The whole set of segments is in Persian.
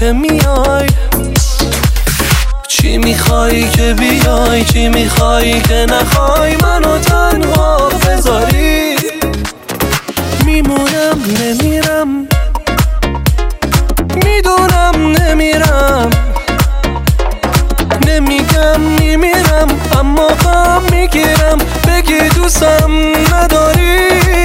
که میای؟ چی میخوای که بیای؟ چی میخوای که نخوای منو تنها بذاری؟ میمونم نمیرم، میدونم نمیرم، نمیگم میمیرم، اما غم میگیرم بگی دوستم نداری.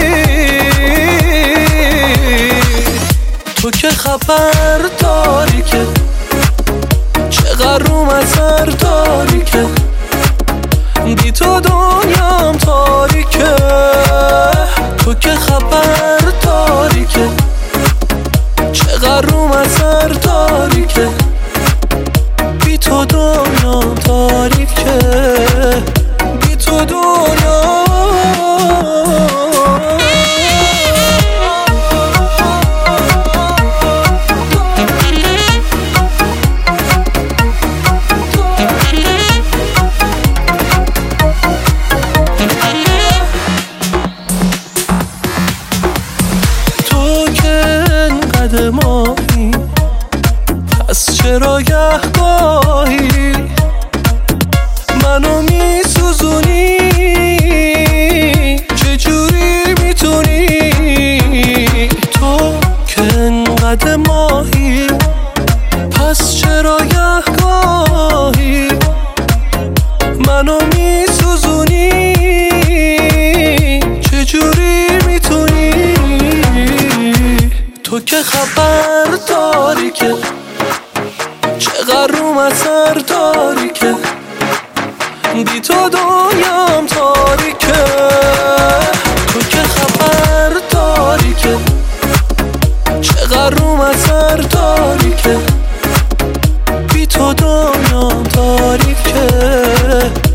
تو که خبر داری که چقدر روم اثر داری که بی تو دنیام تاریکه. تو که خبر داری که چقدر روم اثر داری که بی تو دنیام تاریکه، بی تو دنیام. ماهی پس چرا گهگاهی منو میسوزونی؟ چجوری میتونی؟ تو که انقدر ماهی پس چرا گهگاهی منو میسوزونی؟ چجوری میتونی؟ تو که خبر داری که چقدر روم اثر داری که بی تو دنیام تاریکه. تو که خبر داری که چقدر روم اثر داری که بی تو دنیام تاریکه.